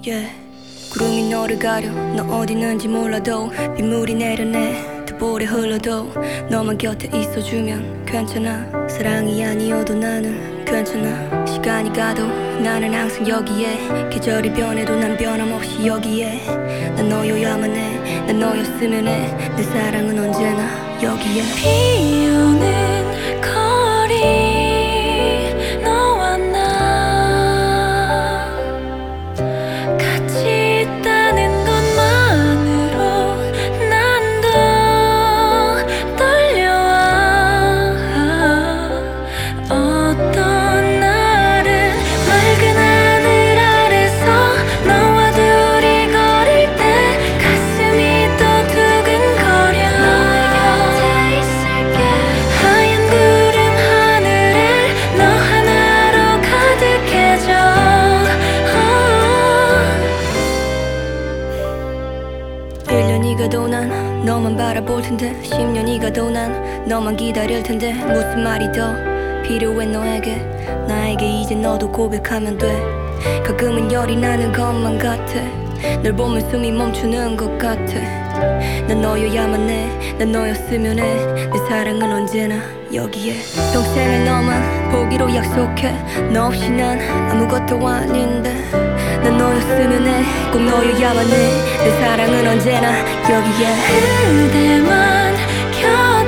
yeah. 구름이 너를 가려 너 어디 있는지 몰라도 빗물이 내려내 듯보래 흘러도 너만 곁에 있어주면 괜찮아. 사랑이 아니어도 나는 괜찮아. 시간이 가도 나는 항상 여기에 계절이 변해도 난 변함없이 여기에 난 너여야만 해. 난 너였으면 해. 내 사랑은 언제나 여기에. 비 오는 거리 너와 나 같이 있다는 것만으로 난 더 떨려와. 어떤 날은 맑은 하늘 아래서 너와 둘이 걸을 때 가슴이 또 두근거려. 너의 곁에 있을게. 하얀 구름 하늘에 너 하나로 가득해져. 1년이 가도 난 너만 바라볼 텐데 10년이 가도 난 너만 기다릴 텐데 무슨 말이 더 필요해 너에게. 나에게 이제 너도 고백하면 돼. 가끔은 열이 나는 것만 같아. 널 보면 숨이 멈추는 것 같아. 난 너여야만 해. 난 너였으면 해. 내 사랑은 언제나 여기에. 평생을 너만 보기로 약속해. 너 없이 난 아무것도 아닌데 난 너였으면 해. 꼭 너여야만 해. 내 사랑은 언제나 여기에. 그대만 곁에